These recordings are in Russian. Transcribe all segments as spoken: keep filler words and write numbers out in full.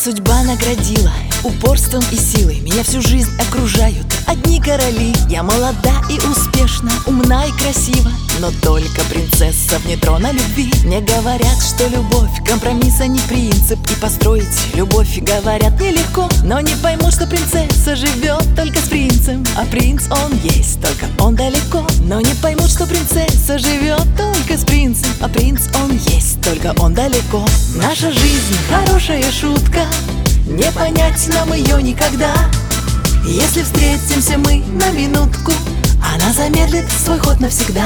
судьба наградила упорством и силой. Меня всю жизнь окружают одни короли. Я молода и успешна, умна и красива, но только принцесса вне трона любви. Мне говорят, что любовь компромисса не принцип, и построить любовь, говорят, нелегко. Но не поймут, что принцесса живет только с принцем, а принц он есть, только он далеко. Но не поймут, что принцесса живет только с принцем, а принц он есть, только он далеко. Наша жизнь хорошая шутка, не понять нам ее никогда. Если встретимся мы на минутку, она замедлит свой ход навсегда.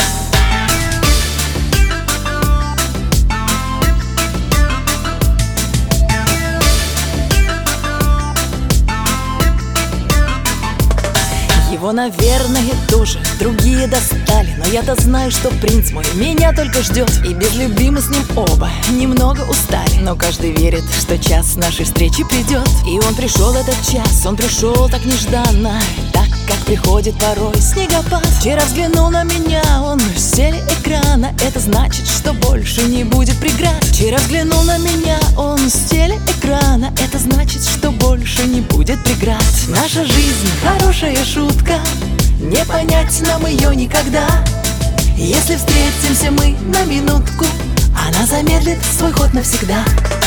Его, наверное, тоже другие достали, но я-то знаю, что принц мой меня только ждет. И без любви мы с ним оба немного устали, но каждый верит, что час нашей встречи придет. И он пришел этот час, он пришел так нежданно, так как приходит порой снегопад. Вчера взглянул на меня он с телеэкрана, это значит, что больше не будет преград. Вчера взглянул на меня он с телеэкрана, это значит, что больше не будет преград. Наша жизнь хорошая шутка, не понять нам ее никогда. Если встретимся мы на минутку, она замедлит свой ход навсегда.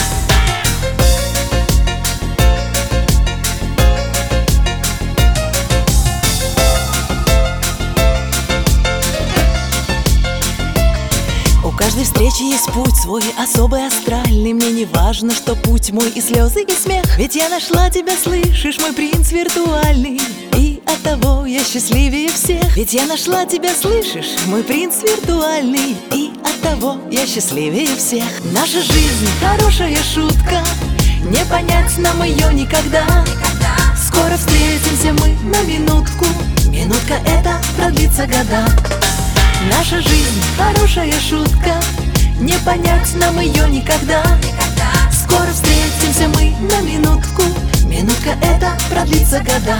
У каждой встречи есть путь свой особый, астральный. Мне не важно, что путь мой и слезы, и смех, ведь я нашла тебя, слышишь, мой принц виртуальный. И оттого я счастливее всех. Ведь я нашла тебя, слышишь, мой принц виртуальный. И оттого я счастливее всех. Наша жизнь хорошая шутка, не понять нам ее никогда. Скоро встретимся мы на минутку, минутка эта продлится года. Наша жизнь хорошая шутка, не понять нам ее никогда. Скоро встретимся мы на минутку, минутка эта продлится года.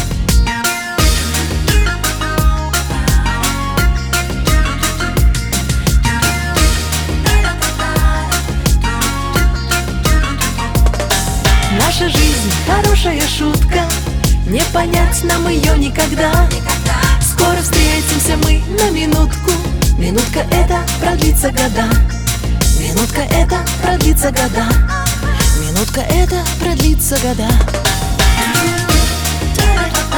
Наша жизнь хорошая шутка, не понять нам ее никогда. Скоро встретимся мы на минутку, минутка эта продлится года. Минутка эта продлится года. Минутка эта продлится года.